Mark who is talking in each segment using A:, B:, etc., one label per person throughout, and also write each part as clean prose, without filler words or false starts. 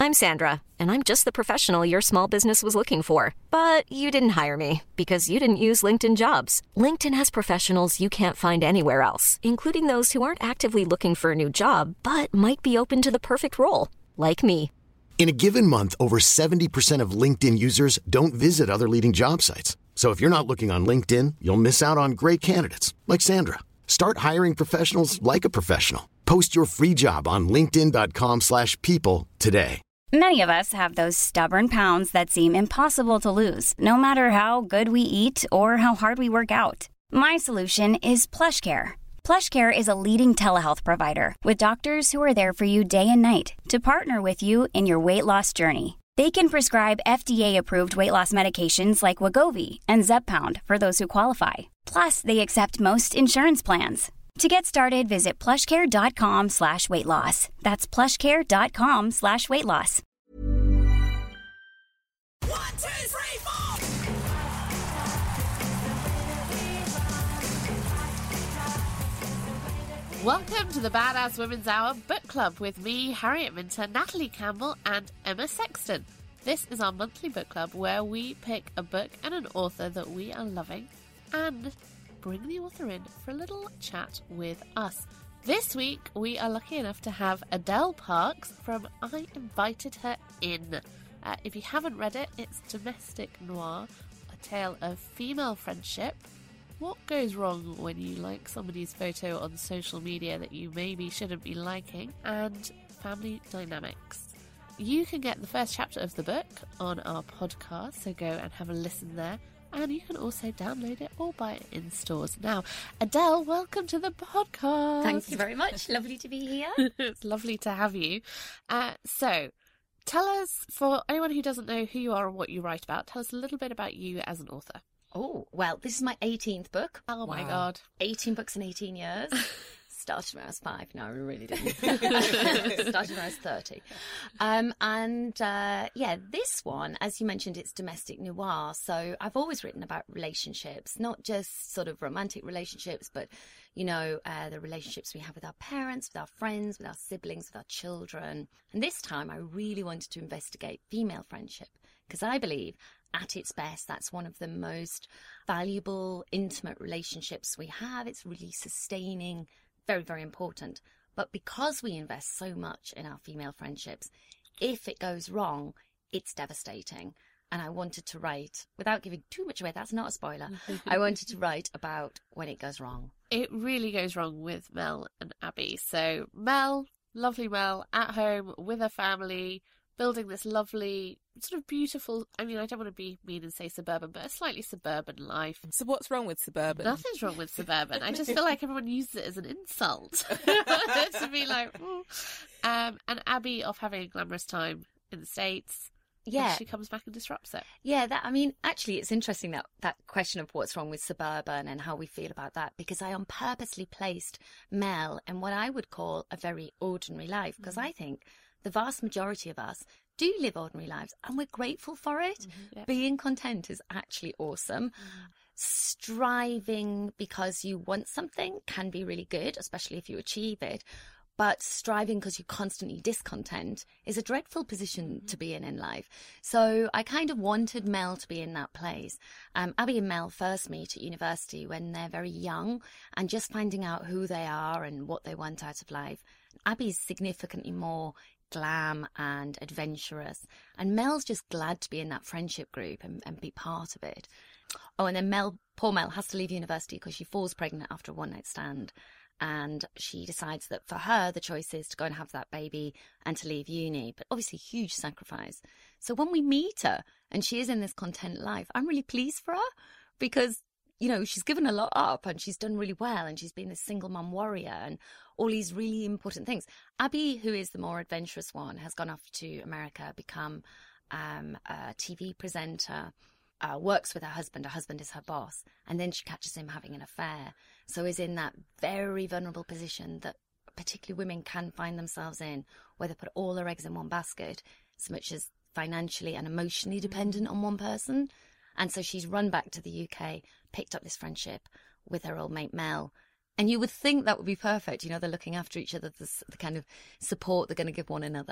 A: I'm Sandra, and I'm just the professional your small business was looking for. But you didn't hire me because you didn't use LinkedIn Jobs. LinkedIn has professionals you can't find anywhere else, including those who aren't actively looking for a new job, but might be open to the perfect role, like me.
B: In a given month, over 70% of LinkedIn users don't visit other leading job sites. So if you're not looking on LinkedIn, you'll miss out on great candidates like Sandra. Start hiring professionals like a professional. Post your free job on linkedin.com/people today.
C: Many of us have those stubborn pounds that seem impossible to lose, no matter how good we eat or how hard we work out. My solution is PlushCare. PlushCare is a leading telehealth provider with doctors who are there for you day and night to partner with you in your weight loss journey. They can prescribe FDA-approved weight loss medications like Wegovy and Zepbound for those who qualify. Plus, they accept most insurance plans. To get started, visit plushcare.com/weightloss. That's plushcare.com/weightloss.
D: 1, 2, 3, 4.
E: Welcome to the Badass Women's Hour Book Club with me, Harriet Minter, Natalie Campbell and Emma Sexton. This is our monthly book club where we pick a book and an author that we are loving and bring the author in for a little chat with us. This week we are lucky enough to have Adele Parks from I Invited Her In. If you haven't read it, it's Domestic Noir, a tale of female friendship. What goes wrong when you like somebody's photo on social media that you maybe shouldn't be liking, and family dynamics. You can get the first chapter of the book on our podcast, so go and have a listen there. And you can also download it or buy it in stores. Now, Adele, welcome to the podcast.
F: Thank you very much. Lovely to be here.
E: It's lovely to have you. So, tell us, for anyone who doesn't know who you are and what you write about, tell us a little bit about you as an author.
F: Oh, well, this is my 18th book.
E: Oh, my God.
F: 18 books in 18 years. Started when I was 5. No, I really didn't. Started when I was 30. This one, as you mentioned, it's domestic noir. So I've always written about relationships, not just sort of romantic relationships, but, you know, the relationships we have with our parents, with our friends, with our siblings, with our children. And this time I really wanted to investigate female friendship because I believe at its best, that's one of the most valuable, intimate relationships we have. It's really sustaining, very, very important. But because we invest so much in our female friendships, if it goes wrong, it's devastating. And I wanted to write, without giving too much away, that's not a spoiler, I wanted to write about when it goes wrong.
E: It really goes wrong with Mel and Abby. So Mel, lovely Mel, at home with her family, building this lovely, sort of beautiful, I mean, I don't want to be mean and say suburban, but a slightly suburban life.
G: So what's wrong with suburban?
E: Nothing's wrong with suburban. I just feel like everyone uses it as an insult. To be like, ooh. And Abby off having a glamorous time in the States.
F: Yeah.
E: She comes back and disrupts it.
F: Yeah, actually, it's interesting that question of what's wrong with suburban and how we feel about that, because I purposely placed Mel in what I would call a very ordinary life, because I think the vast majority of us do live ordinary lives and we're grateful for it. Mm-hmm. Yep. Being content is actually awesome. Striving because you want something can be really good, especially if you achieve it. But striving because you're constantly discontent is a dreadful position to be in life. So I kind of wanted Mel to be in that place. Abby and Mel first meet at university when they're very young and just finding out who they are and what they want out of life. Abby's significantly more glam and adventurous, and Mel's just glad to be in that friendship group and be part of it. Oh, and then poor Mel has to leave university because she falls pregnant after a one-night stand. And she decides that for her, the choice is to go and have that baby and to leave uni. But obviously, huge sacrifice. So when we meet her and she is in this content life, I'm really pleased for her because, you know, she's given a lot up and she's done really well. And she's been this single mum warrior and all these really important things. Abby, who is the more adventurous one, has gone off to America, become a TV presenter, works with her husband. Her husband is her boss. And then she catches him having an affair. So is in that very vulnerable position that particularly women can find themselves in, where they put all their eggs in one basket, as much as financially and emotionally dependent on one person. And so she's run back to the UK, picked up this friendship with her old mate Mel. And you would think that would be perfect. You know, they're looking after each other, the kind of support they're going to give one another.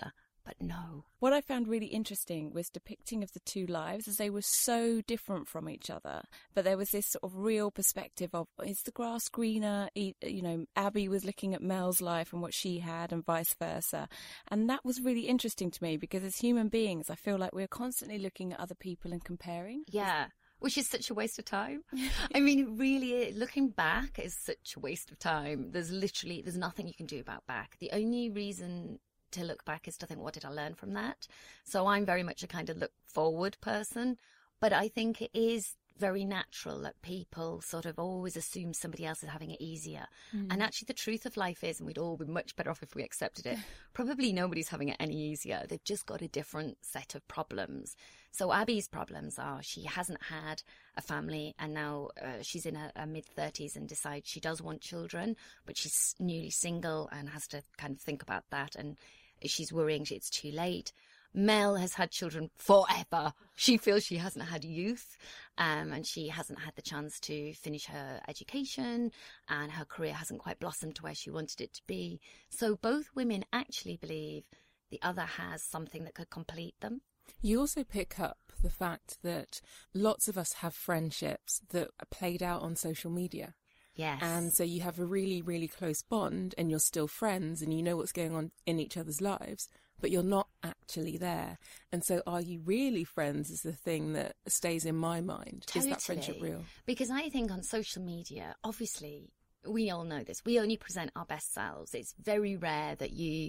F: But no.
G: What I found really interesting was depicting of the two lives, as they were so different from each other. But there was this sort of real perspective of, is the grass greener? You know, Abby was looking at Mel's life and what she had and vice versa. And that was really interesting to me because as human beings, I feel like we're constantly looking at other people and comparing.
F: Yeah. Which is such a waste of time. I mean, really, looking back is such a waste of time. There's nothing you can do about back. The only reason to look back is to think, what did I learn from that? So I'm very much a kind of look forward person, but I think it is very natural that people sort of always assume somebody else is having it easier. And actually the truth of life is, and we'd all be much better off if we accepted it, probably nobody's having it any easier. They've just got a different set of problems. So Abby's problems are she hasn't had a family, and now she's in her mid-30s and decides she does want children, but she's newly single and has to kind of think about that, and she's worrying it's too late. Mel has had children forever. She feels she hasn't had youth, and she hasn't had the chance to finish her education, and her career hasn't quite blossomed to where she wanted it to be. So both women actually believe the other has something that could complete them.
H: You also pick up the fact that lots of us have friendships that are played out on social media.
F: Yes.
H: And so you have a really, really close bond and you're still friends and you know what's going on in each other's lives, but you're not actually there. And so are you really friends is the thing that stays in my mind.
F: Totally.
H: Is that friendship real?
F: Because I think on social media, obviously, we all know this. We only present our best selves. It's very rare that you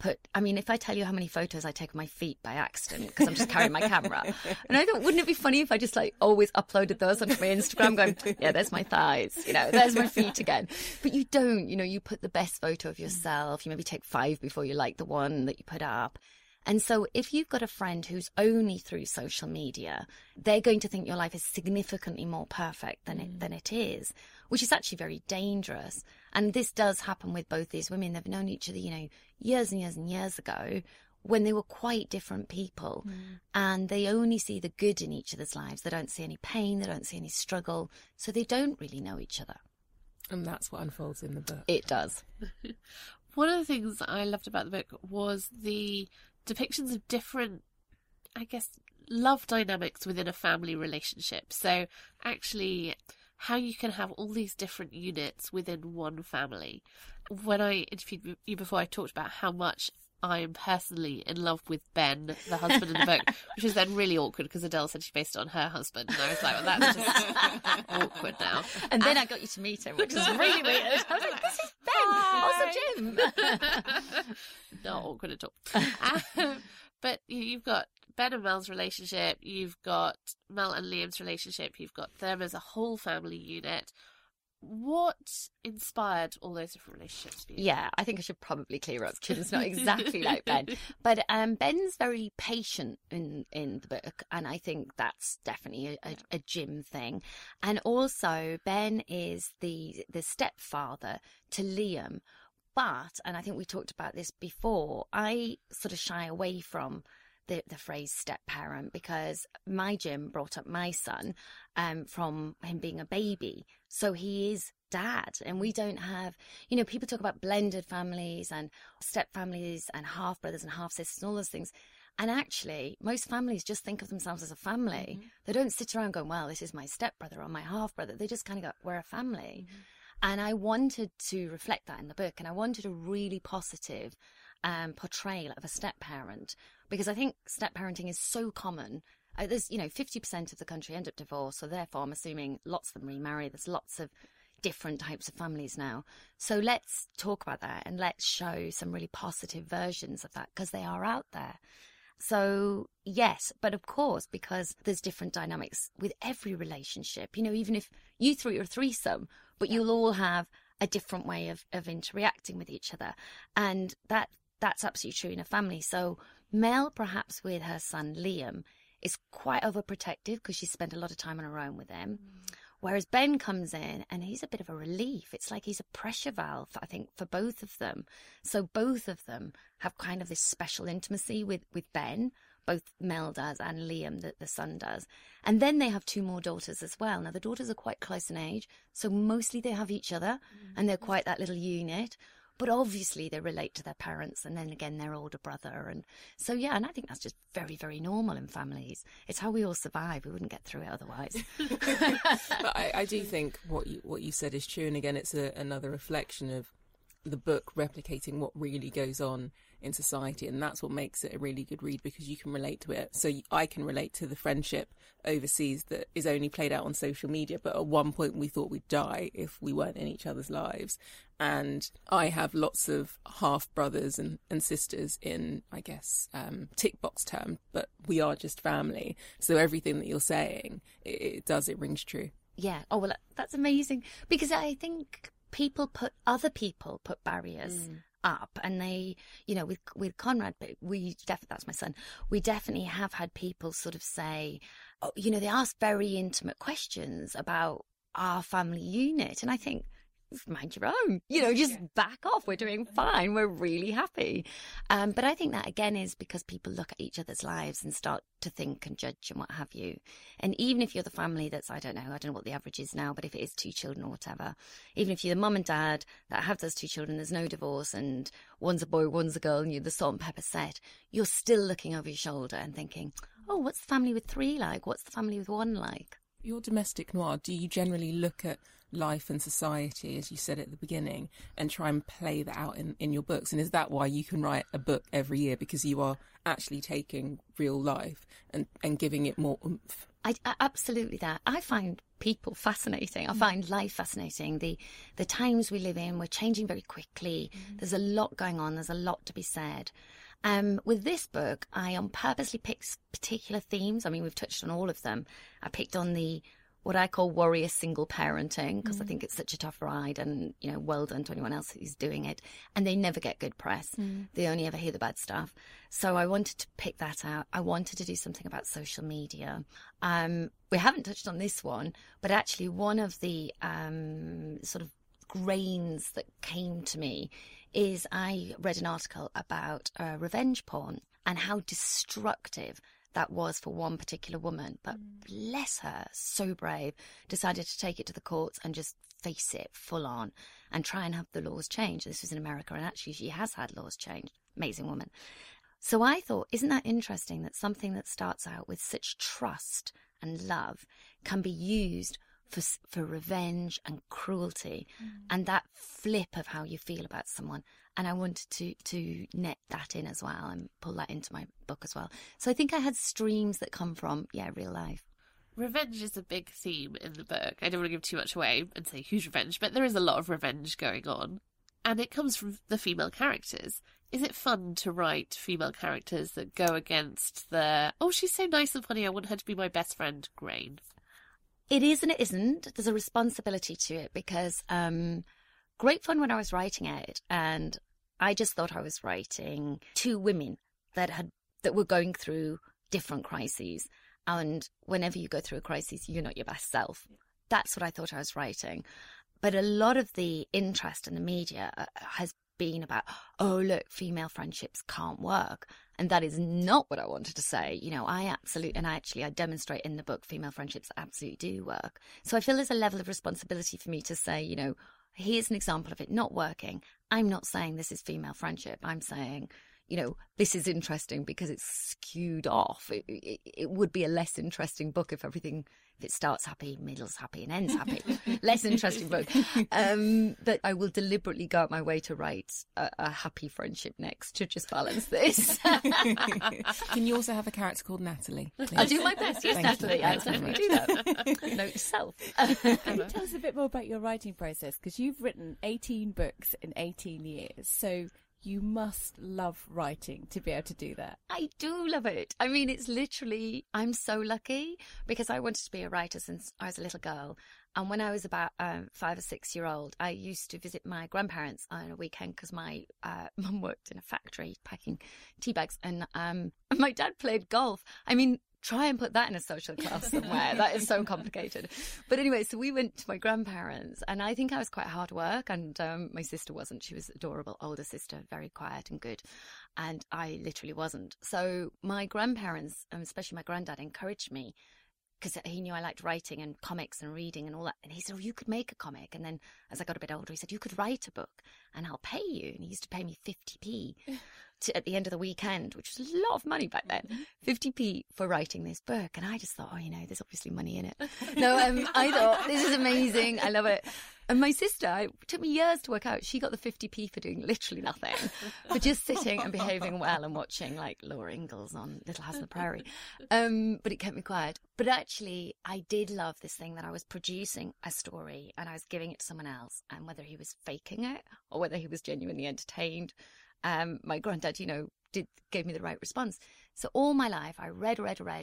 F: if I tell you how many photos I take of my feet by accident because I'm just carrying my camera. And I thought, wouldn't it be funny if I just always uploaded those onto my Instagram going, yeah, there's my thighs, there's my feet again. But you don't, you put the best photo of yourself. You maybe take 5 before you like the one that you put up. And so if you've got a friend who's only through social media, they're going to think your life is significantly more perfect than it is, which is actually very dangerous. And this does happen with both these women. They've known each other, years and years and years ago when they were quite different people. And they only see the good in each other's lives. They don't see any pain. They don't see any struggle. So they don't really know each other.
H: And that's what unfolds in the book.
F: It does.
E: One of the things I loved about the book was the depictions of different, love dynamics within a family relationship. So actually how you can have all these different units within one family. When I interviewed you before, I talked about how much I am personally in love with Ben, the husband in the book, which is then really awkward because Adele said she based it on her husband. And I was like, well, that's just awkward now.
F: And then I got you to meet him, which is really weird. I was like, this is Ben, also Jim.
E: Not awkward at all. But you've got Ben and Mel's relationship, you've got Mel and Liam's relationship, you've got them as a whole family unit. What inspired all those different relationships for you?
F: Yeah, I think I should probably clear up. Jim's not exactly like Ben. But Ben's very patient in the book, and I think that's definitely a Jim thing. And also, Ben is the stepfather to Liam. But, and I think we talked about this before, I sort of shy away from the phrase step-parent because my Jim brought up my son from him being a baby. So he is dad, and we don't have, people talk about blended families and step-families and half-brothers and half-sisters and all those things. And actually, most families just think of themselves as a family. Mm-hmm. They don't sit around going, well, this is my step-brother or my half-brother. They just kind of go, we're a family. Mm-hmm. And I wanted to reflect that in the book, and I wanted a really positive portrayal of a step-parent, because I think step-parenting is so common. There's, 50% of the country end up divorced, so therefore I'm assuming lots of them remarry. There's lots of different types of families now. So let's talk about that, and let's show some really positive versions of that, because they are out there. So, yes, but of course, because there's different dynamics with every relationship, even if you three are a threesome, but you'll all have a different way of interacting with each other. And that's absolutely true in a family. So Mel, perhaps with her son Liam, is quite overprotective because she spent a lot of time on her own with him. Whereas Ben comes in and he's a bit of a relief. It's like he's a pressure valve, I think, for both of them. So both of them have kind of this special intimacy with Ben. Both Mel does and Liam, the son, does. And then they have 2 more daughters as well. Now, the daughters are quite close in age, so mostly they have each other, and they're quite that little unit. but obviously they relate to their parents and then again their older brother. And so, yeah, and I think that's just very, very normal in families. It's how we all survive. We wouldn't get through it otherwise.
H: But I do think what you said is true. And again, it's another reflection of the book replicating what really goes on in society, and that's what makes it a really good read, because you can relate to it. So I can relate to the friendship overseas that is only played out on social media, but at one point we thought we'd die if we weren't in each other's lives. And I have lots of half brothers and sisters in, I guess, tick box term, but we are just family. So everything that you're saying, it rings true.
F: Yeah. Oh, well, that's amazing, because I think other people put barriers up, and they, you know, with Conrad, but that's my son, we definitely have had people sort of say, oh, you know, they ask very intimate questions about our family unit, and I think, mind your own, you know, just back off. We're doing fine. We're really happy. But I think that again is because people look at each other's lives and start to think and judge and what have you. And even if you're the family that's, I don't know what the average is now, but if it is 2 children or whatever, even if you're the mum and dad that have those 2 children, there's no divorce and one's a boy, one's a girl, and you're the salt and pepper set, you're still looking over your shoulder and thinking, oh, what's the family with 3 like? What's the family with 1 like?
H: Your domestic noir, do you generally look at life and society, as you said at the beginning, and try and play that out in your books? And is that why you can write a book every year, because you are actually taking real life and giving it more oomph?
F: I absolutely that. I find people fascinating. I find life fascinating. The times we live in, we're changing very quickly. There's a lot going on. There's a lot to be said. With this book, I purposely picked particular themes. I mean, we've touched on all of them. I picked on what I call warrior single parenting, because I think it's such a tough ride, and, you know, well done to anyone else who's doing it. And they never get good press. They only ever hear the bad stuff. So I wanted to pick that out. I wanted to do something about social media. We haven't touched on this one, but actually one of the sort of grains that came to me is I read an article about revenge porn and how destructive that was for one particular woman. But bless her, so brave, decided to take it to the courts and just face it full on and try and have the laws changed. This was in America, and actually she has had laws changed. Amazing woman. So I thought, isn't that interesting that something that starts out with such trust and love can be used for revenge and cruelty, and that flip of how you feel about someone. And I wanted to net that in as well and pull that into my book as well. So I think I had streams that come from, real life.
E: Revenge is a big theme in the book. I don't want to give too much away and say huge revenge, but there is a lot of revenge going on. And it comes from the female characters. Is it fun to write female characters that go against the, oh, she's so nice and funny, I want her to be my best friend, grain?
F: It is and it isn't. There's a responsibility to it, because great fun when I was writing it, and I just thought I was writing 2 women that were going through different crises. And whenever you go through a crisis, you're not your best self. That's what I thought I was writing. But a lot of the interest in the media has been about, oh, look, female friendships can't work. And that is not what I wanted to say. You know, I demonstrate in the book female friendships absolutely do work. So I feel there's a level of responsibility for me to say, you know, here's an example of it not working. I'm not saying this is female friendship. I'm saying, you know, this is interesting because it's skewed off. It would be a less interesting book if it starts happy, middle's happy, and ends happy. Less interesting book. But I will deliberately go out my way to write a happy friendship next to just balance this.
H: Can you also have a character called Natalie? Please?
F: I'll do my best. Yes, Natalie. I'll definitely do that. Note to self.
G: Can you tell us a bit more about your writing process? Because you've written 18 books in 18 years. So you must love writing to be able to do that.
F: I do love it. I mean, it's literally, I'm so lucky because I wanted to be a writer since I was a little girl. And when I was about 5 or 6 years old, I used to visit my grandparents on a weekend because my mum worked in a factory packing tea bags. And my dad played golf. I mean, try and put that in a social class somewhere. That is so complicated. But anyway, so we went to my grandparents, and I think I was quite hard work, and my sister wasn't. She was an adorable older sister, very quiet and good, and I literally wasn't. So my grandparents, especially my granddad, encouraged me, because he knew I liked writing and comics and reading and all that. And he said, you could make a comic. And then as I got a bit older, he said, you could write a book and I'll pay you. And he used to pay me 50p at the end of the weekend, which was a lot of money back then, 50p for writing this book. And I just thought, there's obviously money in it. No, I thought, this is amazing. I love it. And my sister, it took me years to work out, she got the 50p for doing literally nothing, for just sitting and behaving well and watching like Laura Ingalls on Little House on the Prairie. But it kept me quiet. But actually, I did love this thing that I was producing a story and I was giving it to someone else, and whether he was faking it or whether he was genuinely entertained, my granddad, gave me the right response. So all my life, I read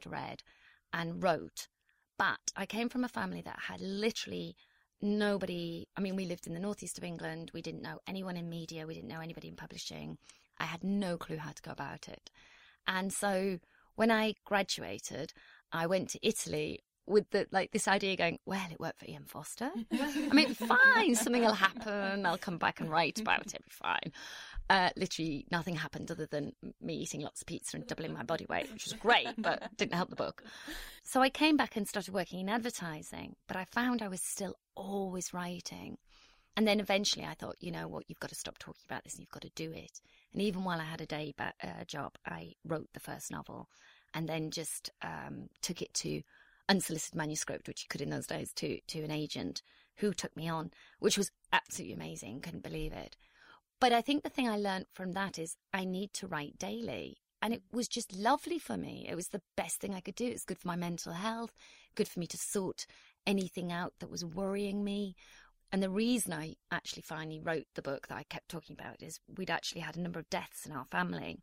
F: and wrote. But I came from a family that had literally nobody. I mean, we lived in the northeast of England. We didn't know anyone in media. We didn't know anybody in publishing. I had no clue how to go about it. And so when I graduated, I went to Italy with this idea going, well, it worked for Ian Foster. I mean, fine, something will happen. I'll come back and write about it. It'll be fine. Literally nothing happened other than me eating lots of pizza and doubling my body weight, which was great, but didn't help the book. So I came back and started working in advertising, but I found I was still always writing. And then eventually I thought, you know what, you've got to stop talking about this and you've got to do it. And even while I had a day job, I wrote the first novel and then just took it to unsolicited manuscript, which you could in those days, to an agent who took me on, which was absolutely amazing. Couldn't believe it. But I think the thing I learned from that is I need to write daily. And it was just lovely for me. It was the best thing I could do. It was good for my mental health, good for me to sort anything out that was worrying me. And the reason I actually finally wrote the book that I kept talking about is we'd actually had a number of deaths in our family.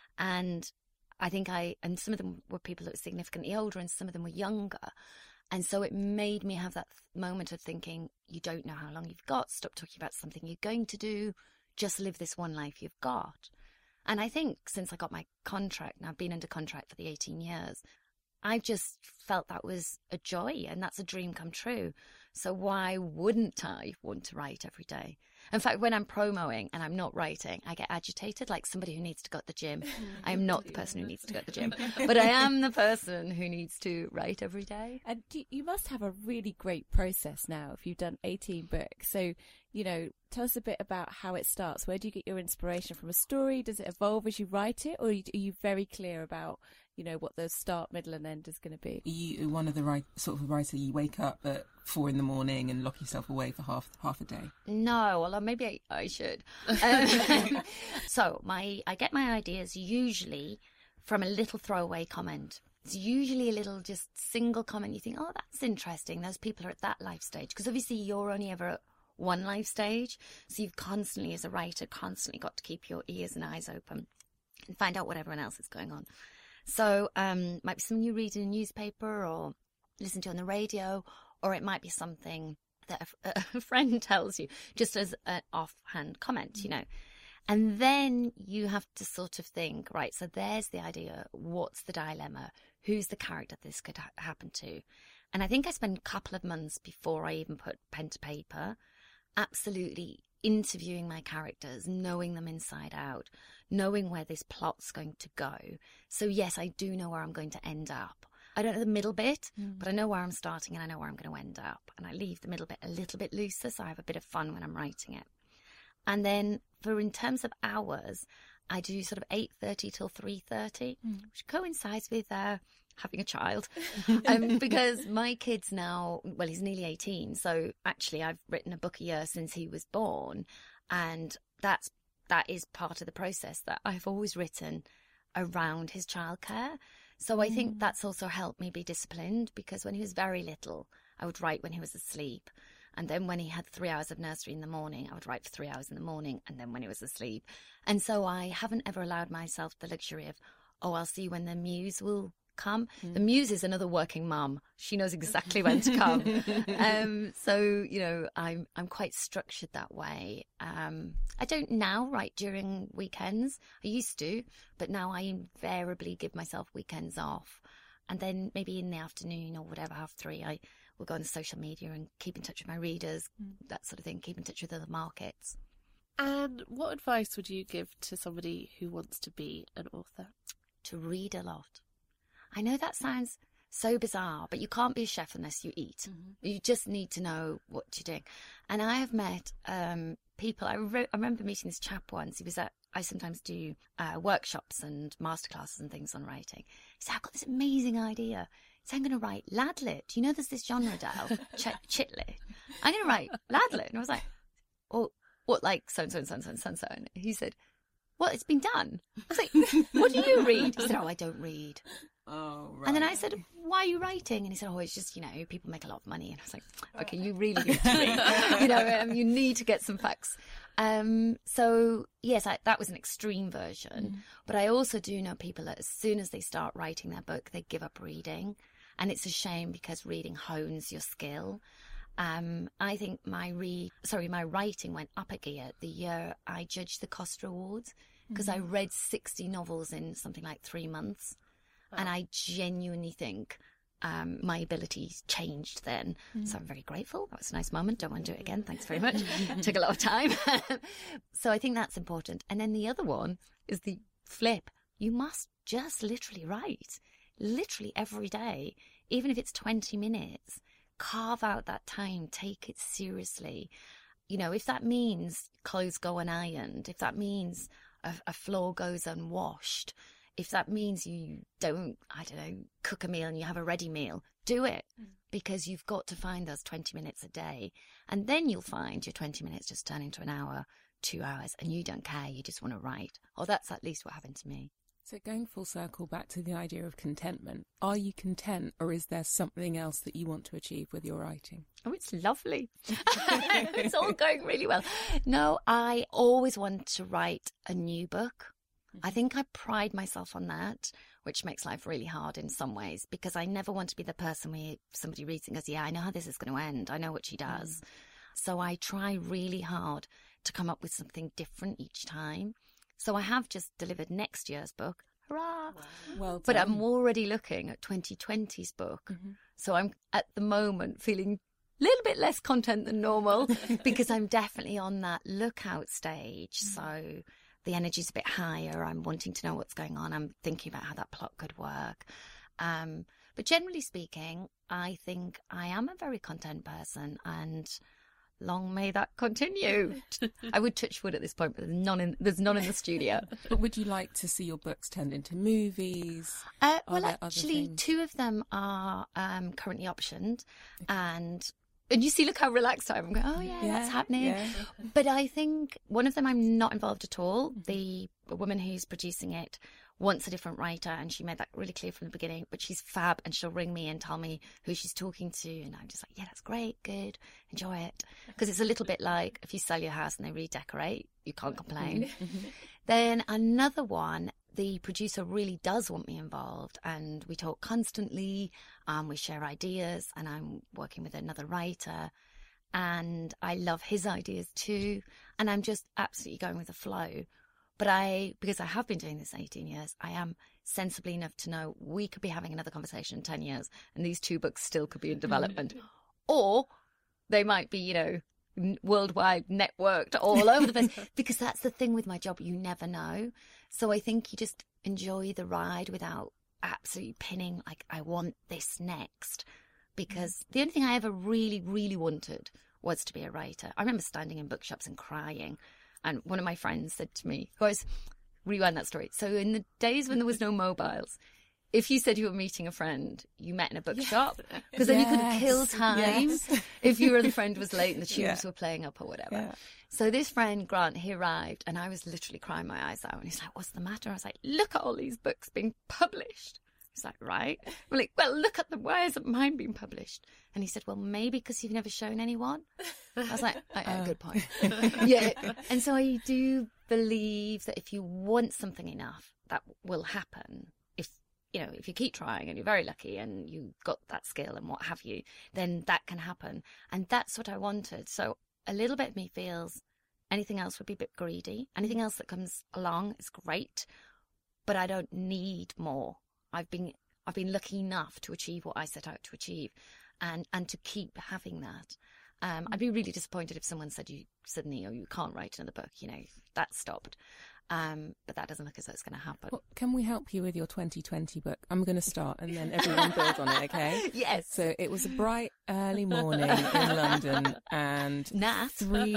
F: And I think and some of them were people that were significantly older and some of them were younger. And so it made me have that moment of thinking, you don't know how long you've got. Stop talking about something you're going to do. Just live this one life you've got. And I think since I got my contract, and I've been under contract for the 18 years, I've just felt that was a joy and that's a dream come true. So why wouldn't I want to write every day? In fact, when I'm promoing and I'm not writing, I get agitated like somebody who needs to go to the gym. I am not the person who needs to go to the gym, but I am the person who needs to write every day.
G: And you must have a really great process now if you've done 18 books. So, tell us a bit about how it starts. Where do you get your inspiration from? A story? Does it evolve as you write it? Or are you very clear about, what the start, middle and end is going to be?
H: Are you one of the sort of writer, you wake up at 4 a.m. and lock yourself away for half a day?
F: No, well, maybe I should. So I get my ideas usually from a little throwaway comment. It's usually a little just single comment. You think, oh, that's interesting. Those people are at that life stage. Because obviously you're only ever at one life stage. So you've constantly, as a writer, got to keep your ears and eyes open and find out what everyone else is going on. So might be something you read in a newspaper or listen to on the radio, or it might be something that a friend tells you just as an offhand comment, And then you have to sort of think, right, so there's the idea. What's the dilemma? Who's the character this could happen to? And I think I spent a couple of months before I even put pen to paper, absolutely interviewing my characters, knowing them inside out, knowing where this plot's going to go. So yes, I do know where I'm going to end up. I don't know the middle bit, but I know where I'm starting and I know where I'm going to end up. And I leave the middle bit a little bit looser, so I have a bit of fun when I'm writing it. And then in terms of hours, I do sort of 8:30 till 3:30, which coincides with having a child. Because my kid's now, well, he's nearly 18. So actually I've written a book a year since he was born. And that is part of the process that I've always written around his childcare. So I think that's also helped me be disciplined, because when he was very little, I would write when he was asleep. And then when he had 3 hours of nursery in the morning, I would write for 3 hours in the morning, and then when he was asleep. And so I haven't ever allowed myself the luxury of, I'll see when the muse will come. The muse is another working mum. She knows exactly when to come. So, I'm quite structured that way. I don't now write during weekends. I used to, but now I invariably give myself weekends off. And then maybe in the afternoon or whatever, 3:30, I will go on social media and keep in touch with my readers, that sort of thing, keep in touch with other markets.
E: And what advice would you give to somebody who wants to be an author?
F: To read a lot. I know that sounds So bizarre, but you can't be a chef unless you eat. You just need to know what you're doing. And I have met people. I remember meeting this chap once. He was at, I sometimes do workshops and masterclasses and things on writing. He said, I've got this amazing idea. He said, I'm going to write ladlit. You know, there's this genre, Del, chitlit. I'm going to write ladlit. And I was like, oh, what, like so-and-so and so-and-so and so-and-so? And he said, well, it's been done. I was like, what do you read? He said, oh, I don't read.
H: Oh, right.
F: And then I said, why are you writing? And he said, oh, it's just, people make a lot of money. And I was like, okay, you really need to read. You need to get some facts. So, yes, that was an extreme version. But I also do know people that as soon as they start writing their book, they give up reading. And it's a shame because reading hones your skill. I think my writing went up a gear the year I judged the Costa Awards because I read 60 novels in something like 3 months. Wow. And I genuinely think my abilities changed then. So I'm very grateful. That was a nice moment. Don't want to do it again. Thanks very much. Took a lot of time. So I think that's important. And then the other one is the flip. You must just literally write. Literally every day. Even if it's 20 minutes. Carve out that time. Take it seriously. If that means clothes go unironed, if that means a floor goes unwashed, if that means you don't, cook a meal and you have a ready meal, do it. Because you've got to find those 20 minutes a day. And then you'll find your 20 minutes just turn into an hour, 2 hours, and you don't care. You just want to write. Or that's at least what happened to me.
H: So going full circle back to the idea of contentment, are you content or is there something else that you want to achieve with your writing?
F: Oh, it's lovely. It's all going really well. No, I always want to write a new book. I think I pride myself on that, which makes life really hard in some ways because I never want to be the person where somebody reads and goes, yeah, I know how this is going to end. I know what she does. So I try really hard to come up with something different each time. So I have just delivered next year's book. Hurrah!
H: Well done.
F: But I'm already looking at 2020's book. So I'm at the moment feeling a little bit less content than normal because I'm definitely on that lookout stage. So the energy's a bit higher. I'm wanting to know what's going on. I'm thinking about how that plot could work. But generally speaking, I think I am a very content person and long may that continue. I would touch wood at this point, but there's none in the studio.
H: But would you like to see your books turned into movies?
F: Well, actually, 2 of them are currently optioned. And you see, look how relaxed I am. I'm going, oh, yeah, that's happening. Yeah. But I think one of them I'm not involved at all. The woman who's producing it wants a different writer, and she made that really clear from the beginning. But she's fab, and she'll ring me and tell me who she's talking to. And I'm just like, yeah, that's great, good, enjoy it. Because it's a little bit like if you sell your house and they redecorate, you can't complain. Then another one, the producer really does want me involved, and we talk constantly, we share ideas, and I'm working with another writer, and I love his ideas too, and I'm just absolutely going with the flow. But because I have been doing this 18 years, I am sensibly enough to know we could be having another conversation in 10 years, and these 2 books still could be in development. Or they might be, worldwide networked all over the place, because that's the thing with my job. You never know. So I think you just enjoy the ride without absolutely pinning, like, I want this next. Because the only thing I ever really, really wanted was to be a writer. I remember standing in bookshops and crying. And one of my friends said to me, guys, rewind that story. So in the days when there was no mobiles, if you said you were meeting a friend, you met in a bookshop, because then you could kill time if your other friend was late and the tunes were playing up or whatever. Yeah. So this friend, Grant, he arrived and I was literally crying my eyes out. And he's like, what's the matter? I was like, look at all these books being published. He's like, right. I'm like, well, look at them. Why isn't mine being published? And he said, well, maybe because you've never shown anyone. I was like, good point. Yeah. And so I do believe that if you want something enough, that will happen. If you keep trying and you're very lucky and you've got that skill and what have you, then that can happen. And that's what I wanted. So a little bit of me feels anything else would be a bit greedy. Anything else that comes along is great, but I don't need more. I've been lucky enough to achieve what I set out to achieve, and to keep having that. I'd be really disappointed if someone said you can't write another book. That stopped. But that doesn't look as though it's going to happen.
H: Well, can we help you with your 2020 book? I'm going to start and then everyone builds on it, okay?
F: Yes.
H: So it was a bright early morning in London, and Natalie,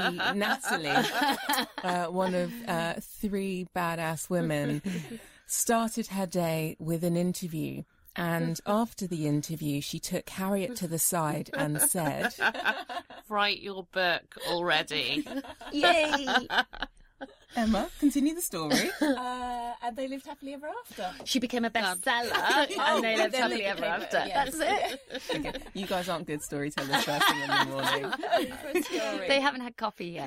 H: one of three badass women, started her day with an interview. And after the interview, she took Harriet to the side and said,
E: "Write your book already."
F: Yay!
H: Emma, continue the story.
G: And they lived happily ever after.
F: She became a bestseller, and they lived happily ever after.
G: Yes.
F: That's it.
H: Okay. You guys aren't good storytellers first thing in the morning.
F: They haven't had coffee yet.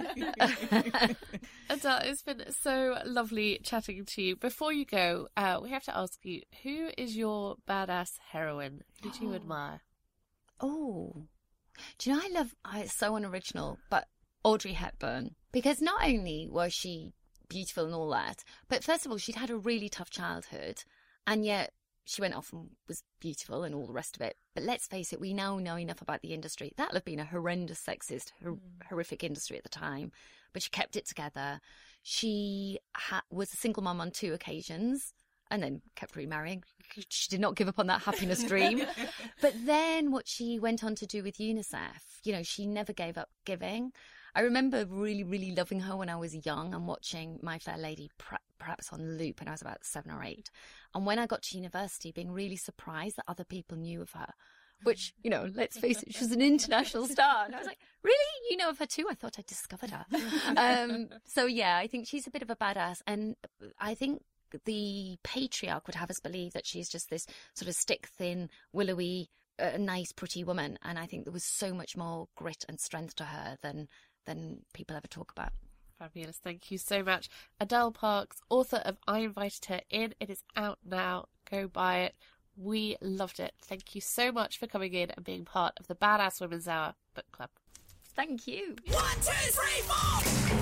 E: Adele, it's been so lovely chatting to you. Before you go, we have to ask you, who is your badass heroine? Who do you admire?
F: Oh, do you know, it's so unoriginal, but Audrey Hepburn. Because not only was she beautiful and all that, but first of all, she'd had a really tough childhood, and yet she went off and was beautiful and all the rest of it. But let's face it, we now know enough about the industry. That would have been a horrendous, sexist, horrific industry at the time, but she kept it together. She was a single mum on 2 occasions, and then kept remarrying. She did not give up on that happiness dream. But then what she went on to do with UNICEF, she never gave up giving. I remember really, really loving her when I was young and watching My Fair Lady perhaps on loop when I was about 7 or 8. And when I got to university, being really surprised that other people knew of her, which, let's face it, she's an international star. And I was like, really? You know of her too? I thought I'd discovered her. So, yeah, I think she's a bit of a badass. And I think the patriarch would have us believe that she's just this sort of stick-thin, willowy, nice, pretty woman. And I think there was so much more grit and strength to her than people ever talk about.
E: Fabulous. Thank you so much. Adele Parks, author of I Invited Her In. It is out now. Go buy it. We loved it. Thank you so much for coming in and being part of the Badass Women's Hour Book Club.
F: Thank you.
D: 1, 2, 3, 4.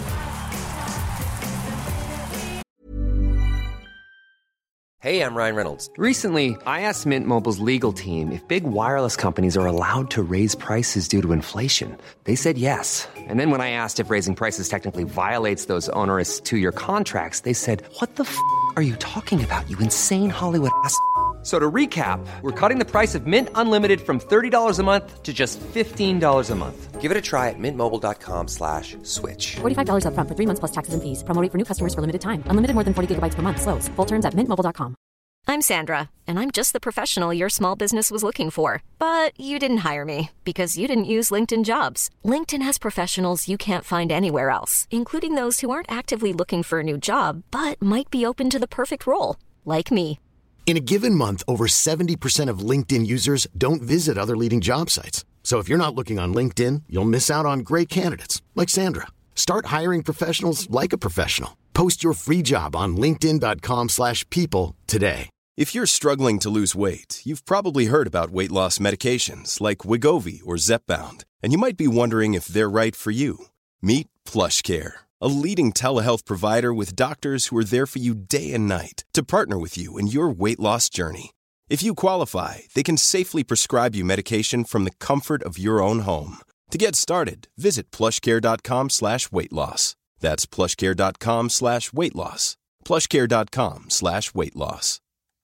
I: Hey, I'm Ryan Reynolds. Recently, I asked Mint Mobile's legal team if big wireless companies are allowed to raise prices due to inflation. They said yes. And then when I asked if raising prices technically violates those onerous 2-year contracts, they said, "What the f*** are you talking about, you insane Hollywood ass?" So to recap, we're cutting the price of Mint Unlimited from $30 a month to just $15 a month. Give it a try at mintmobile.com/switch.
J: $45 up front for 3 months plus taxes and fees. Promo rate for new customers for limited time. Unlimited more than 40 gigabytes per month. Slows full terms at mintmobile.com.
A: I'm Sandra, and I'm just the professional your small business was looking for. But you didn't hire me because you didn't use LinkedIn Jobs. LinkedIn has professionals you can't find anywhere else, including those who aren't actively looking for a new job, but might be open to the perfect role, like me.
B: In a given month, over 70% of LinkedIn users don't visit other leading job sites. So if you're not looking on LinkedIn, you'll miss out on great candidates like Sandra. Start hiring professionals like a professional. Post your free job on linkedin.com/people today.
K: If you're struggling to lose weight, you've probably heard about weight loss medications like Wegovy or Zepbound, and you might be wondering if they're right for you. Meet PlushCare, a leading telehealth provider with doctors who are there for you day and night to partner with you in your weight loss journey. If you qualify, they can safely prescribe you medication from the comfort of your own home. To get started, visit plushcare.com/weight-loss. That's plushcare.com/weight-loss. plushcare.com/weight-loss.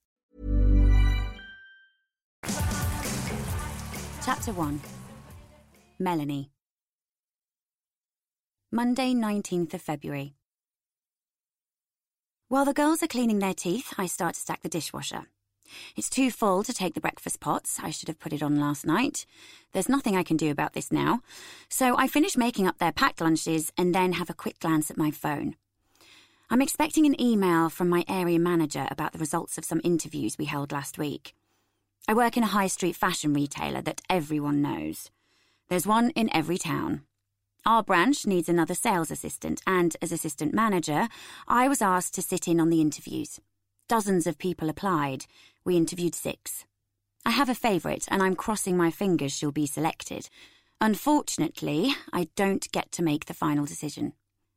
L: Chapter 1. Melanie. Monday, 19th of February. While the girls are cleaning their teeth, I start to stack the dishwasher. It's too full to take the breakfast pots. I should have put it on last night. There's nothing I can do about this now. So I finish making up their packed lunches and then have a quick glance at my phone. I'm expecting an email from my area manager about the results of some interviews we held last week. I work in a high street fashion retailer that everyone knows. There's one in every town. Our branch needs another sales assistant, and as assistant manager, I was asked to sit in on the interviews. Dozens of people applied. We interviewed 6. I have a favourite, and I'm crossing my fingers she'll be selected. Unfortunately, I don't get to make the final decision.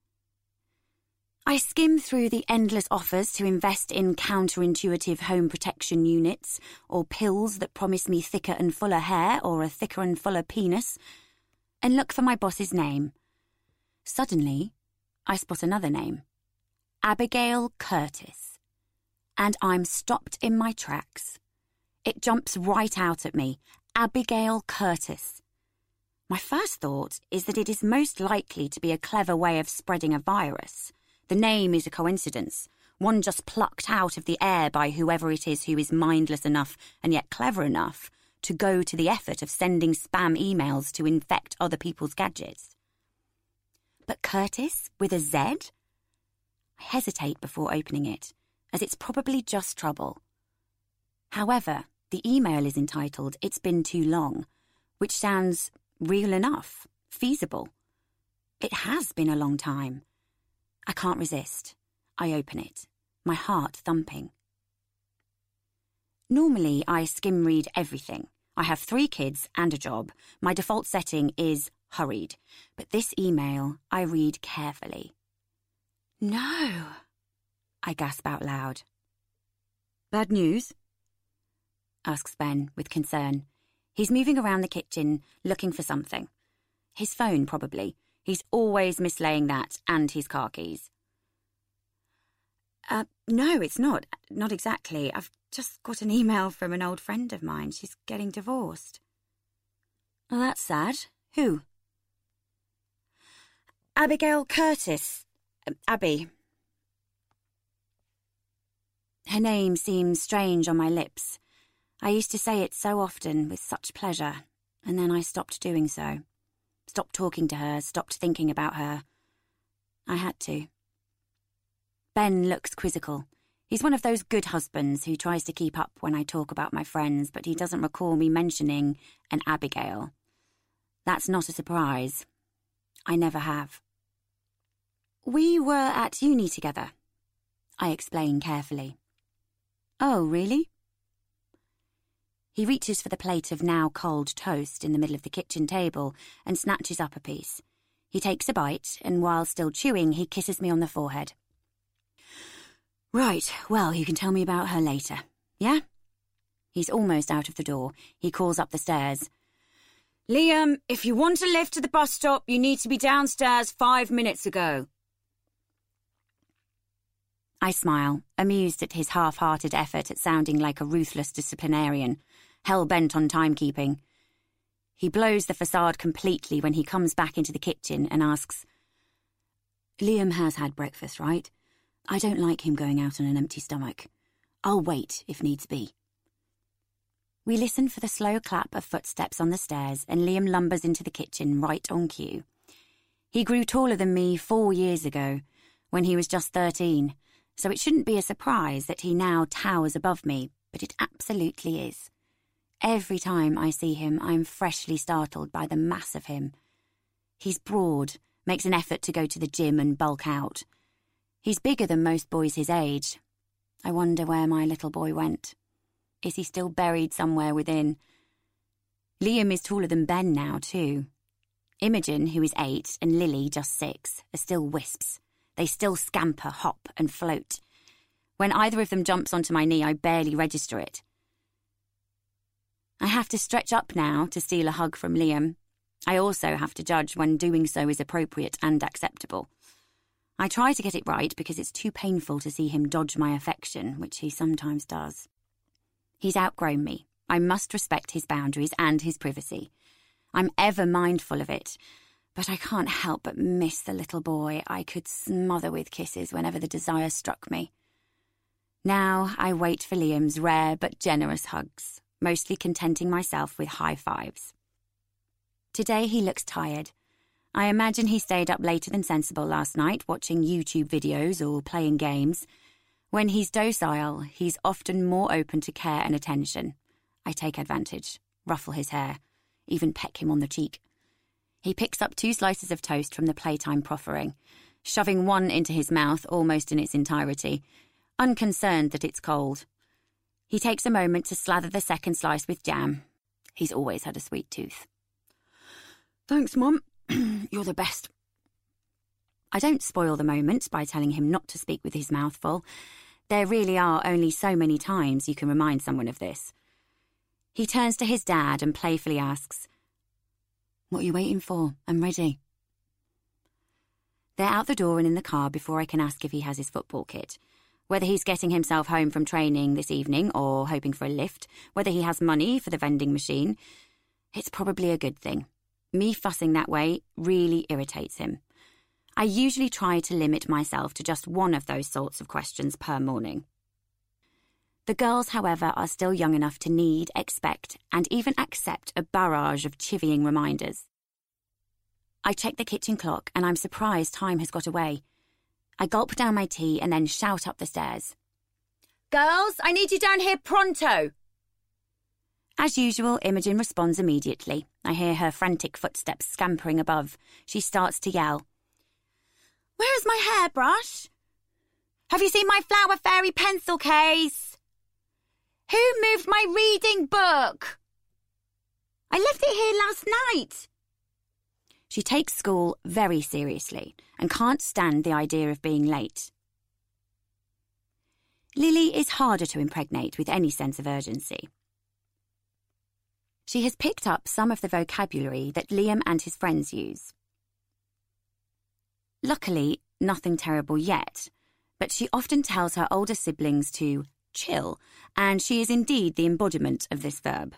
L: I skim through the endless offers to invest in counterintuitive home protection units, or pills that promise me thicker and fuller hair or a thicker and fuller penis, and look for my boss's name. Suddenly, I spot another name. Abigail Curtis. And I'm stopped in my tracks. It jumps right out at me. Abigail Curtis. My first thought is that it is most likely to be a clever way of spreading a virus. The name is a coincidence, one just plucked out of the air by whoever it is who is mindless enough and yet clever enough to go to the effort of sending spam emails to infect other people's gadgets. But Curtis, with a Z? I hesitate before opening it, as it's probably just trouble. However, the email is entitled "It's Been Too Long," which sounds real enough, feasible. It has been a long time. I can't resist. I open it, my heart thumping. Normally, I skim read everything. I have 3 kids and a job. My default setting is hurried, but this email I read carefully. No, I gasp out loud. Bad news? Asks Ben with concern. He's moving around the kitchen, looking for something. His phone, probably. He's always mislaying that, and his car keys. No, it's not. Not exactly. I've just got an email from an old friend of mine. She's getting divorced. Well, that's sad. Who? Abigail Curtis. Abby. Her name seems strange on my lips. I used to say it so often with such pleasure, and then I stopped doing so. Stopped talking to her, stopped thinking about her. I had to. Ben looks quizzical. He's one of those good husbands who tries to keep up when I talk about my friends, but he doesn't recall me mentioning an Abigail. That's not a surprise. I never have. We were at uni together, I explain carefully. Oh, really? He reaches for the plate of now cold toast in the middle of the kitchen table and snatches up a piece. He takes a bite, and while still chewing, he kisses me on the forehead. Right, well, you can tell me about her later, yeah? He's almost out of the door. He calls up the stairs. Liam, if you want a lift to the bus stop, you need to be downstairs 5 minutes ago. I smile, amused at his half-hearted effort at sounding like a ruthless disciplinarian, hell-bent on timekeeping. He blows the facade completely when he comes back into the kitchen and asks, Liam has had breakfast, right? I don't like him going out on an empty stomach. I'll wait, if needs be. We listen for the slow clap of footsteps on the stairs, and Liam lumbers into the kitchen right on cue. He grew taller than me 4 years ago, when he was just 13, so it shouldn't be a surprise that he now towers above me, but it absolutely is. Every time I see him, I'm freshly startled by the mass of him. He's broad, makes an effort to go to the gym and bulk out. He's bigger than most boys his age. I wonder where my little boy went. Is he still buried somewhere within? Liam is taller than Ben now, too. Imogen, who is 8, and Lily, just 6, are still wisps. They still scamper, hop, and float. When either of them jumps onto my knee, I barely register it. I have to stretch up now to steal a hug from Liam. I also have to judge when doing so is appropriate and acceptable. I try to get it right because it's too painful to see him dodge my affection, which he sometimes does. He's outgrown me. I must respect his boundaries and his privacy. I'm ever mindful of it, but I can't help but miss the little boy I could smother with kisses whenever the desire struck me. Now I wait for Liam's rare but generous hugs, mostly contenting myself with high fives. Today he looks tired. I imagine he stayed up later than sensible last night, watching YouTube videos or playing games. When he's docile, he's often more open to care and attention. I take advantage, ruffle his hair, even peck him on the cheek. He picks up 2 slices of toast from the plate I'm proffering, shoving one into his mouth almost in its entirety, unconcerned that it's cold. He takes a moment to slather the second slice with jam. He's always had a sweet tooth. Thanks, Mum. You're the best. I don't spoil the moment by telling him not to speak with his mouth full. There really are only so many times you can remind someone of this. He turns to his dad and playfully asks, What are you waiting for? I'm ready. They're out the door and in the car before I can ask if he has his football kit. Whether he's getting himself home from training this evening or hoping for a lift, whether he has money for the vending machine. It's probably a good thing. Me fussing that way really irritates him. I usually try to limit myself to just one of those sorts of questions per morning. The girls, however, are still young enough to need, expect, and even accept a barrage of chivying reminders. I check the kitchen clock and I'm surprised time has got away. I gulp down my tea and then shout up the stairs. "Girls, I need you down here pronto!" As usual, Imogen responds immediately. I hear her frantic footsteps scampering above. She starts to yell. "Where's my hairbrush? Have you seen my flower fairy pencil case? Who moved my reading book? I left it here last night." She takes school very seriously and can't stand the idea of being late. Lily is harder to impregnate with any sense of urgency. She has picked up some of the vocabulary that Liam and his friends use. Luckily, nothing terrible yet, but she often tells her older siblings to chill, and she is indeed the embodiment of this verb.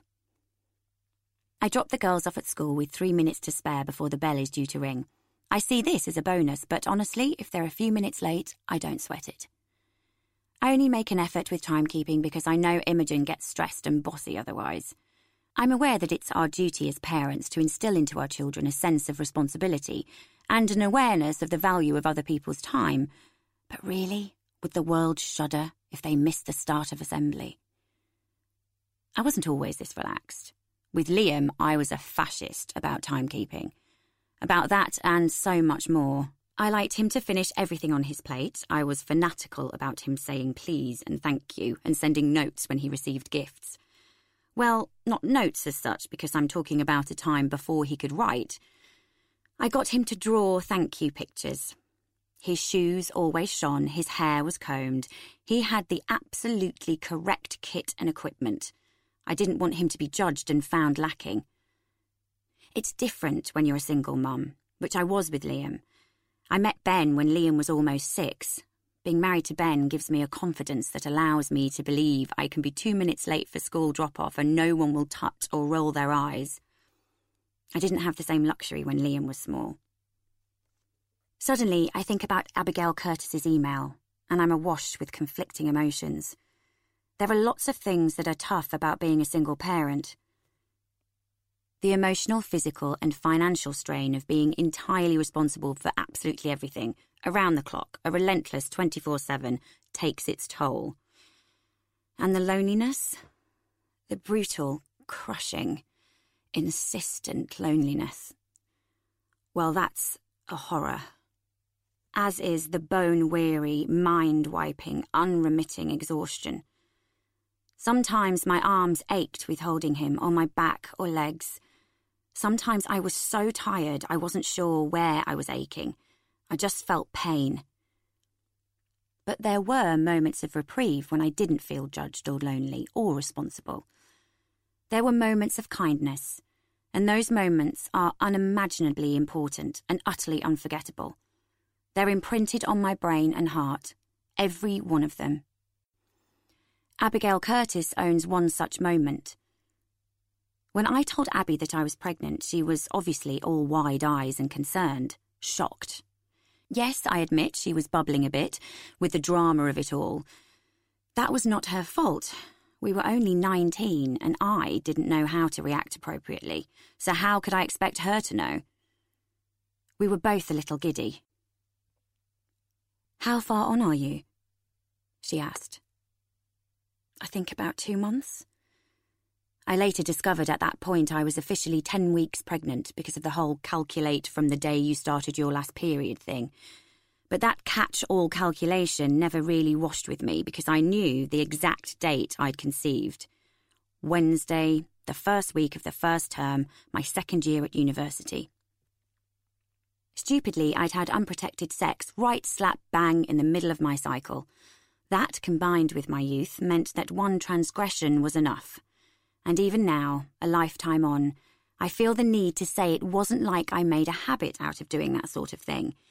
L: I drop the girls off at school with 3 minutes to spare before the bell is due to ring. I see this as a bonus, but honestly, if they're a few minutes late, I don't sweat it. I only make an effort with timekeeping because I know Imogen gets stressed and bossy otherwise. I'm aware that it's our duty as parents to instill into our children a sense of responsibility and an awareness of the value of other people's time. But really, would the world shudder if they missed the start of assembly? I wasn't always this relaxed. With Liam, I was a fascist about timekeeping. About that and so much more. I liked him to finish everything on his plate. I was fanatical about him saying please and thank you and sending notes when he received gifts. Well, not notes as such, because I'm talking about a time before he could write. I got him to draw thank you pictures. His shoes always shone, his hair was combed. He had the absolutely correct kit and equipment. I didn't want him to be judged and found lacking. It's different when you're a single mum, which I was with Liam. I met Ben when Liam was almost 6. Being married to Ben gives me a confidence that allows me to believe I can be 2 minutes late for school drop-off and no one will tut or roll their eyes. I didn't have the same luxury when Liam was small. Suddenly, I think about Abigail Curtis's email, and I'm awash with conflicting emotions. There are lots of things that are tough about being a single parent. The emotional, physical and financial strain of being entirely responsible for absolutely everything, around the clock, a relentless 24/7, takes its toll. And the loneliness? The brutal, crushing, insistent loneliness. Well, that's a horror. As is the bone-weary, mind-wiping, unremitting exhaustion. Sometimes my arms ached with holding him, or my back or legs. Sometimes I was so tired I wasn't sure where I was aching. I just felt pain. But there were moments of reprieve when I didn't feel judged or lonely or responsible. There were moments of kindness, and those moments are unimaginably important and utterly unforgettable. They're imprinted on my brain and heart, every one of them. Abigail Curtis owns one such moment. When I told Abby that I was pregnant, she was obviously all wide eyes and concerned, shocked. Yes, I admit she was bubbling a bit, with the drama of it all. That was not her fault. We were only 19, and I didn't know how to react appropriately, so how could I expect her to know? We were both a little giddy. "How far on are you?" she asked. "I think about 2 months." I later discovered at that point I was officially 10 weeks pregnant because of the whole calculate from the day you started your last period thing. But that catch-all calculation never really washed with me because I knew the exact date I'd conceived. Wednesday, the first week of the first term, my second year at university. Stupidly, I'd had unprotected sex right slap bang in the middle of my cycle. That, combined with my youth, meant that one transgression was enough. And even now, a lifetime on, I feel the need to say it wasn't like I made a habit out of doing that sort of thing.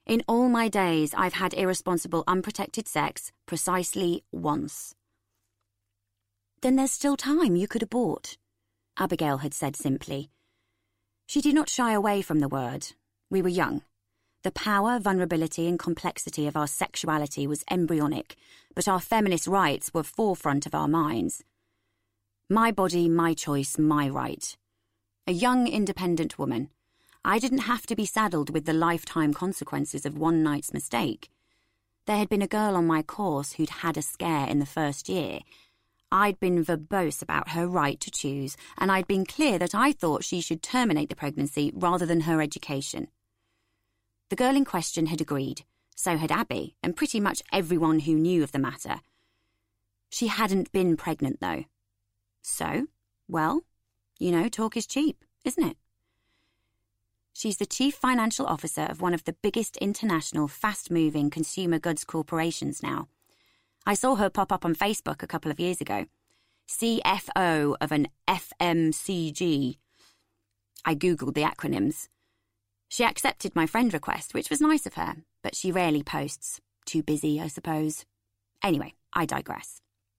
L: In all my days, I've had irresponsible, unprotected sex precisely once. Then there's still time. You could abort, Abigail had said simply. She did not shy away from the word. We were young. The power, vulnerability and complexity of our sexuality was embryonic, but our feminist rights were forefront of our minds. My body, my choice, my right. A young, independent woman. I didn't have to be saddled with the lifetime consequences of one night's mistake. There had been a girl on my course who'd had a scare in the first year. I'd been verbose about her right to choose, and I'd been clear that I thought she should terminate the pregnancy rather than her education. The girl in question had agreed. So had Abby, and pretty much everyone who knew of the matter. She hadn't been pregnant, though. So, well, talk is cheap, isn't it? She's the chief financial officer of one of the biggest international fast-moving consumer goods corporations now. I saw her pop up on Facebook a couple of years ago. CFO of an FMCG. I Googled the acronyms. She accepted my friend request, which was nice of her, but she rarely posts. Too busy, I suppose. Anyway, I digress.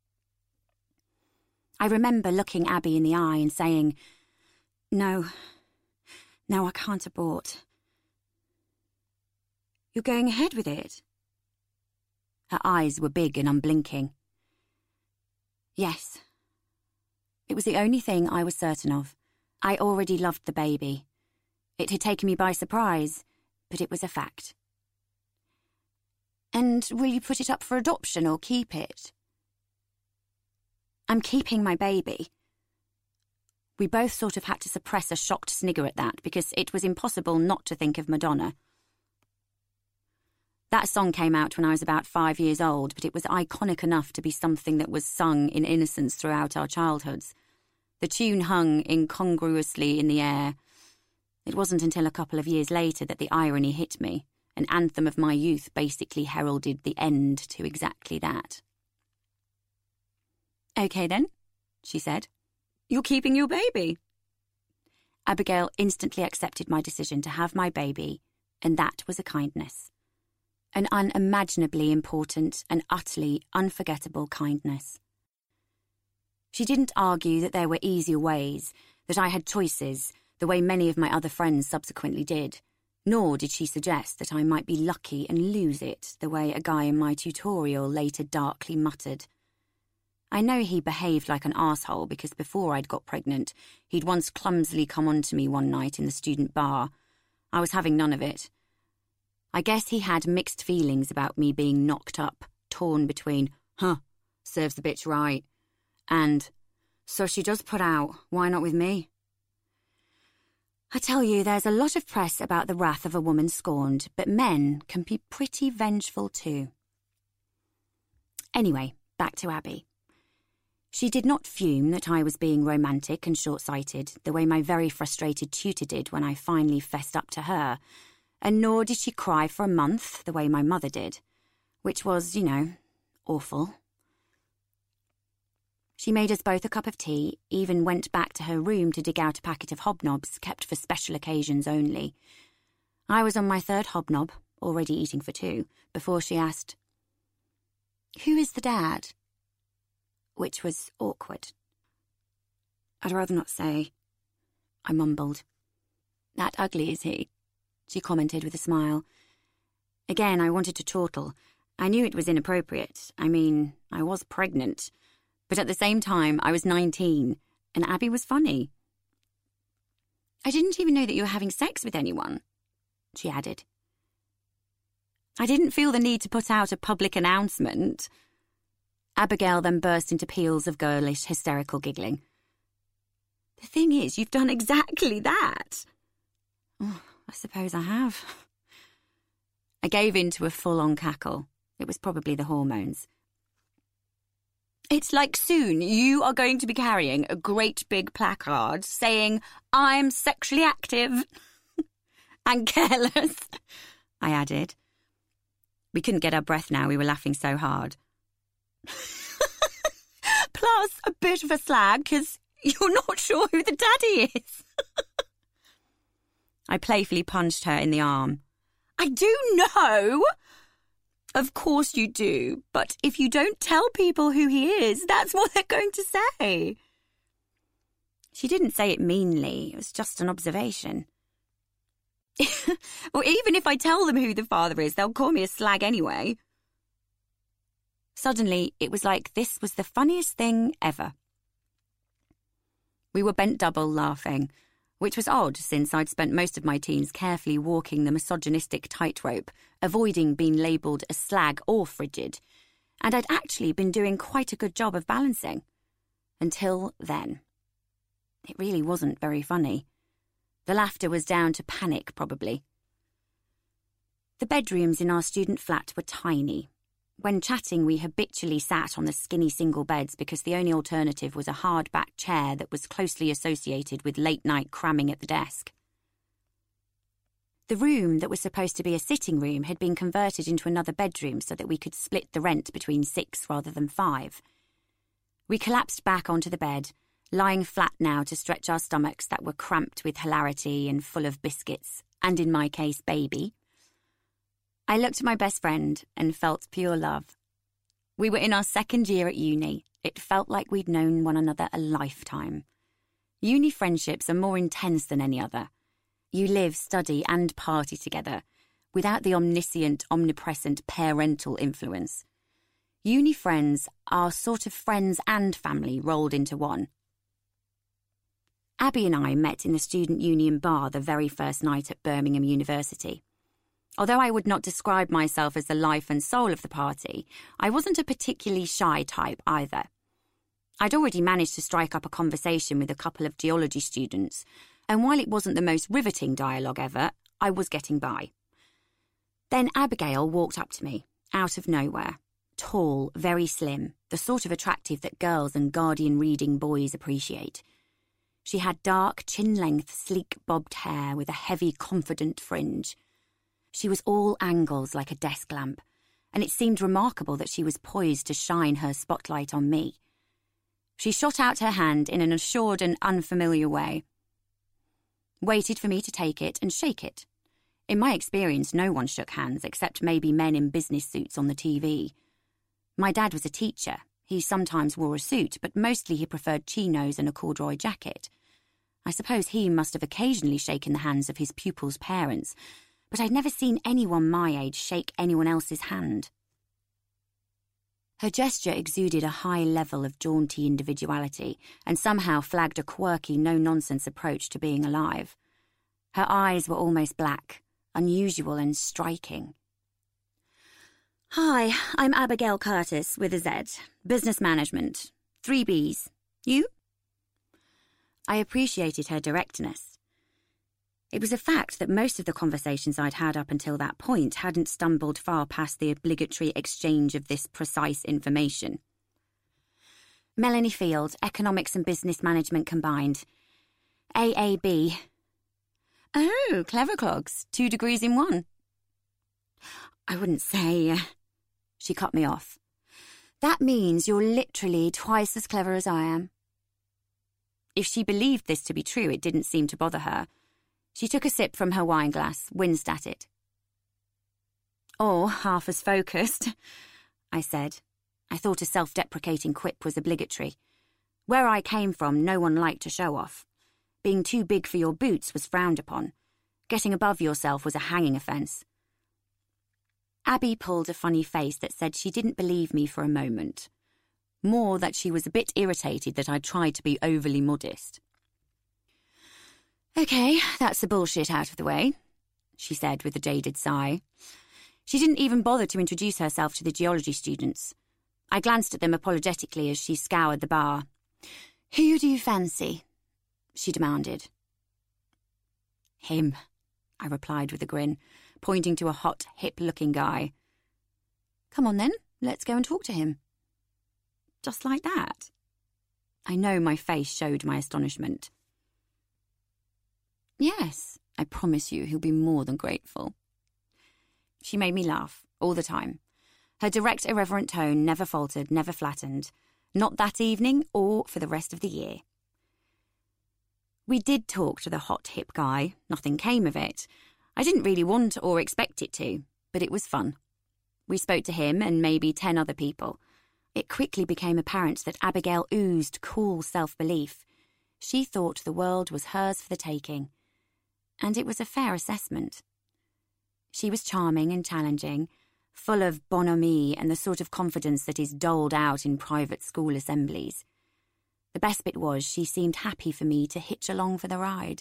L: I remember looking Abby in the eye and saying, No, I can't abort. You're going ahead with it? Her eyes were big and unblinking. Yes. It was the only thing I was certain of. I already loved the baby. It had taken me by surprise, but it was a fact. And will you put it up for adoption or keep it? I'm keeping my baby. We both sort of had to suppress a shocked snigger at that because it was impossible not to think of Madonna. That song came out when I was about 5 years old, but it was iconic enough to be something that was sung in innocence throughout our childhoods. The tune hung incongruously in the air. It wasn't until a couple of years later that the irony hit me. An anthem of my youth basically heralded the end to exactly that. Okay then, she said. You're keeping your baby. Abigail instantly accepted my decision to have my baby, and that was a kindness. An unimaginably important and utterly unforgettable kindness. She didn't argue that there were easier ways, that I had choices, the way many of my other friends subsequently did, nor did she suggest that I might be lucky and lose it the way a guy in my tutorial later darkly muttered. I know he behaved like an arsehole because before I'd got pregnant, he'd once clumsily come on to me one night in the student bar. I was having none of it. I guess he had mixed feelings about me being knocked up, torn between, serves the bitch right, and, so she does put out, why not with me? I tell you, there's a lot of press about the wrath of a woman scorned, but men can be pretty vengeful too. Anyway, back to Abby. She did not fume that I was being romantic and short-sighted, the way my very frustrated tutor did when I finally fessed up to her, and nor did she cry for a month, the way my mother did, which was, awful. She made us both a cup of tea, even went back to her room to dig out a packet of hobnobs kept for special occasions only. I was on my third hobnob, already eating for two, before she asked, "Who is the dad?" Which was awkward. "I'd rather not say," I mumbled. "That ugly, is he?" she commented with a smile. Again, I wanted to chortle. I knew it was inappropriate. I mean, I was pregnant. But at the same time, I was 19, and Abby was funny. "I didn't even know that you were having sex with anyone," she added. I didn't feel the need to put out a public announcement. Abigail then burst into peals of girlish, hysterical giggling. "The thing is, you've done exactly that." "Oh, I suppose I have." I gave in to a full-on cackle. It was probably the hormones. "It's like soon you are going to be carrying a great big placard saying, 'I'm sexually active and careless,'" I added. We couldn't get our breath now, we were laughing so hard. "Plus a bit of a slag because you're not sure who the daddy is." I playfully punched her in the arm. I do know. Of course you do, but if you don't tell people who he is, that's what they're going to say. She didn't say it meanly, it was just an observation. Or even if I tell them who the father is, they'll call me a slag anyway. Suddenly, it was like this was the funniest thing ever. We were bent double laughing, which was odd since I'd spent most of my teens carefully walking the misogynistic tightrope, avoiding being labelled a slag or frigid, and I'd actually been doing quite a good job of balancing. Until then. It really wasn't very funny. The laughter was down to panic, probably. The bedrooms in our student flat were tiny. When chatting, we habitually sat on the skinny single beds because the only alternative was a hard-backed chair that was closely associated with late-night cramming at the desk. The room that was supposed to be a sitting room had been converted into another bedroom so that we could split the rent between 6 rather than 5. We collapsed back onto the bed, lying flat now to stretch our stomachs that were cramped with hilarity and full of biscuits, and in my case, baby. I looked at my best friend and felt pure love. We were in our second year at uni. It felt like we'd known one another a lifetime. Uni friendships are more intense than any other. You live, study and party together, without the omniscient, omnipresent parental influence. Uni friends are sort of friends and family rolled into one. Abby and I met in the student union bar the very first night at Birmingham University. Although I would not describe myself as the life and soul of the party, I wasn't a particularly shy type either. I'd already managed to strike up a conversation with a couple of geology students, and while it wasn't the most riveting dialogue ever, I was getting by. Then Abigail walked up to me, out of nowhere. Tall, very slim, the sort of attractive that girls and Guardian-reading boys appreciate. She had dark, chin-length, sleek bobbed hair with a heavy, confident fringe. She was all angles like a desk lamp, and it seemed remarkable that she was poised to shine her spotlight on me. She shot out her hand in an assured and unfamiliar way, waited for me to take it and shake it. In my experience, no one shook hands except maybe men in business suits on the TV. My dad was a teacher. He sometimes wore a suit, but mostly he preferred chinos and a corduroy jacket. I suppose he must have occasionally shaken the hands of his pupils' parents, but I'd never seen anyone my age shake anyone else's hand. Her gesture exuded a high level of jaunty individuality and somehow flagged a quirky, no-nonsense approach to being alive. Her eyes were almost black, unusual and striking. Hi, I'm Abigail Curtis with a Z, Business Management, 3 Bs. You? I appreciated her directness. It was a fact that most of the conversations I'd had up until that point hadn't stumbled far past the obligatory exchange of this precise information. Melanie Field, Economics and Business Management combined. AAB. Oh, clever clogs, 2 degrees in 1. I wouldn't say... She cut me off. That means you're literally twice as clever as I am. If she believed this to be true, it didn't seem to bother her. She took a sip from her wine glass, winced at it. Or half as focused, I said. I thought a self-deprecating quip was obligatory. Where I came from, no one liked to show off. Being too big for your boots was frowned upon. Getting above yourself was a hanging offence. Abby pulled a funny face that said she didn't believe me for a moment. More that she was a bit irritated that I tried to be overly modest. Okay, that's the bullshit out of the way, she said with a jaded sigh. She didn't even bother to introduce herself to the geology students. I glanced at them apologetically as she scoured the bar. Who do you fancy? She demanded. Him, I replied with a grin, pointing to a hot, hip-looking guy. Come on then, let's go and talk to him. Just like that? I know my face showed my astonishment. Yes, I promise you he'll be more than grateful. She made me laugh, all the time. Her direct, irreverent tone never faltered, never flattened. Not that evening or for the rest of the year. We did talk to the hot, hip guy. Nothing came of it. I didn't really want or expect it to, but it was fun. We spoke to him and maybe 10 other people. It quickly became apparent that Abigail oozed cool self-belief. She thought the world was hers for the taking. And it was a fair assessment. She was charming and challenging, full of bonhomie and the sort of confidence that is doled out in private school assemblies. The best bit was she seemed happy for me to hitch along for the ride.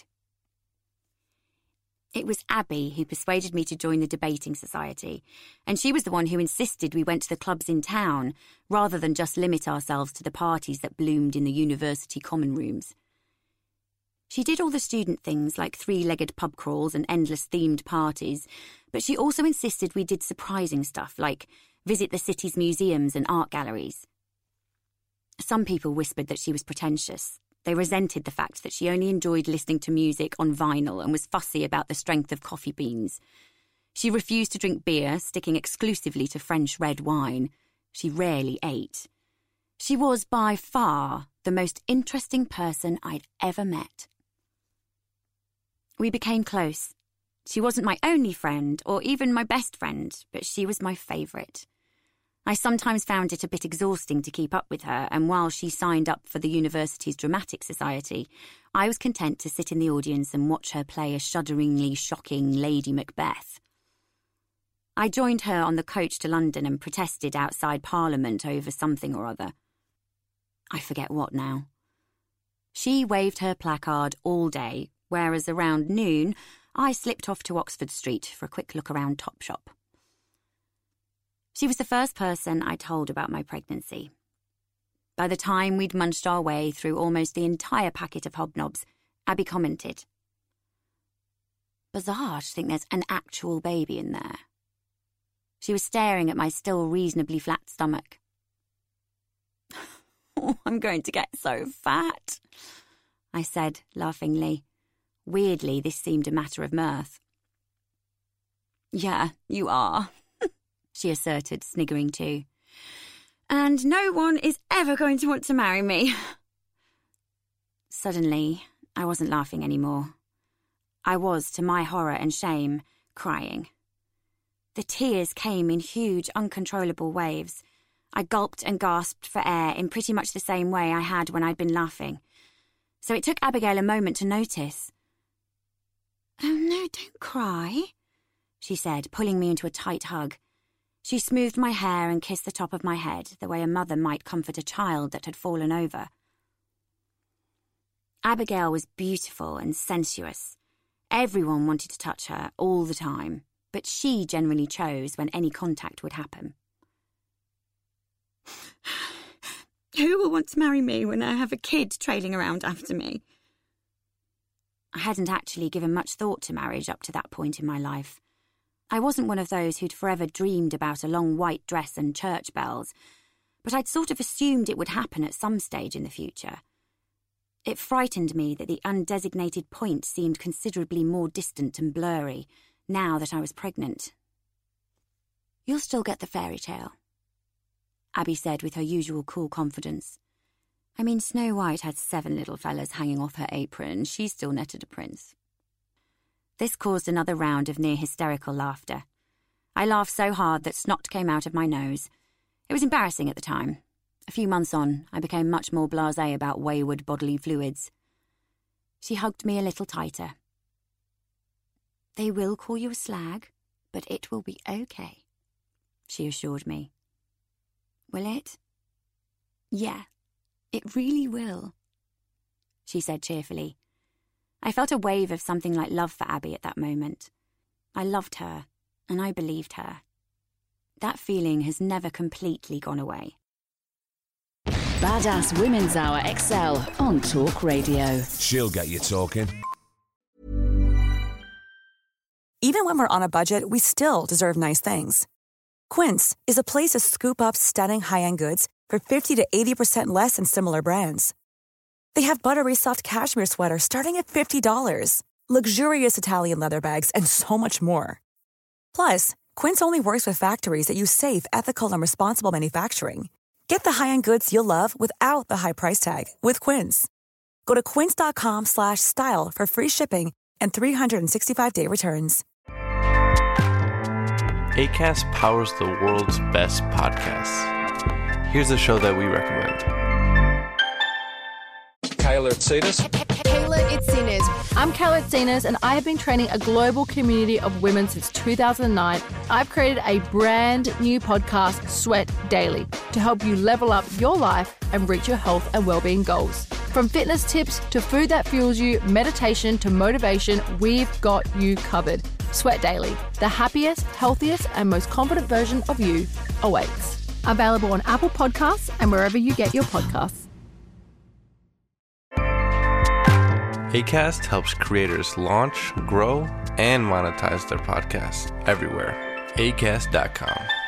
L: It was Abby who persuaded me to join the debating society, and she was the one who insisted we went to the clubs in town, rather than just limit ourselves to the parties that bloomed in the university common rooms. She did all the student things like 3-legged pub crawls and endless themed parties, but she also insisted we did surprising stuff like visit the city's museums and art galleries. Some people whispered that she was pretentious. They resented the fact that she only enjoyed listening to music on vinyl and was fussy about the strength of coffee beans. She refused to drink beer, sticking exclusively to French red wine. She rarely ate. She was by far the most interesting person I'd ever met. We became close. She wasn't my only friend, or even my best friend, but she was my favourite. I sometimes found it a bit exhausting to keep up with her, and while she signed up for the university's dramatic society, I was content to sit in the audience and watch her play a shudderingly shocking Lady Macbeth. I joined her on the coach to London and protested outside Parliament over something or other. I forget what now. She waved her placard all day, whereas around noon, I slipped off to Oxford Street for a quick look around Topshop. She was the first person I told about my pregnancy. By the time we'd munched our way through almost the entire packet of hobnobs, Abby commented, "Bizarre to think there's an actual baby in there." She was staring at my still reasonably flat stomach. "Oh, I'm going to get so fat," I said laughingly. Weirdly, this seemed a matter of mirth. "Yeah, you are," she asserted, sniggering too. "And no one is ever going to want to marry me." Suddenly, I wasn't laughing anymore. I was, to my horror and shame, crying. The tears came in huge, uncontrollable waves. I gulped and gasped for air in pretty much the same way I had when I'd been laughing. So it took Abigail a moment to notice. "Oh no, don't cry," she said, pulling me into a tight hug. She smoothed my hair and kissed the top of my head, the way a mother might comfort a child that had fallen over. Abigail was beautiful and sensuous. Everyone wanted to touch her all the time, but she generally chose when any contact would happen. "Who will want to marry me when I have a kid trailing around after me?" I hadn't actually given much thought to marriage up to that point in my life. I wasn't one of those who'd forever dreamed about a long white dress and church bells, but I'd sort of assumed it would happen at some stage in the future. It frightened me that the undesignated point seemed considerably more distant and blurry now that I was pregnant. "You'll still get the fairy tale," Abby said with her usual cool confidence. I mean, Snow White had 7 little fellas hanging off her apron. She still netted a prince. This caused another round of near-hysterical laughter. I laughed so hard that snot came out of my nose. It was embarrassing at the time. A few months on, I became much more blasé about wayward bodily fluids. She hugged me a little tighter. "They will call you a slag, but it will be okay," she assured me. "Will it?" "Yeah, it really will," she said cheerfully. I felt a wave of something like love for Abby at that moment. I loved her, and I believed her. That feeling has never completely gone away.
M: Badass Women's Hour XL on Talk Radio.
N: She'll get you talking.
O: Even when we're on a budget, we still deserve nice things. Quince is a place to scoop up stunning high-end goods for 50 to 80% less than similar brands. They have buttery soft cashmere sweaters starting at $50, luxurious Italian leather bags, and so much more. Plus, Quince only works with factories that use safe, ethical, and responsible manufacturing. Get the high-end goods you'll love without the high price tag with Quince. Go to quince.com/style for free shipping and 365-day returns.
N: Acast powers the world's best podcasts. Here's a show that we recommend.
P: Kayla Itsinas.
Q: Kayla Itsinas. I'm Kayla Itsinas, and I have been training a global community of women since 2009. I've created a brand new podcast, Sweat Daily, to help you level up your life and reach your health and well-being goals. From fitness tips to food that fuels you, meditation to motivation, we've got you covered. Sweat Daily, the happiest, healthiest, and most confident version of you awaits. Available on Apple Podcasts and wherever you get your podcasts.
N: Acast helps creators launch, grow, and monetize their podcasts everywhere. Acast.com.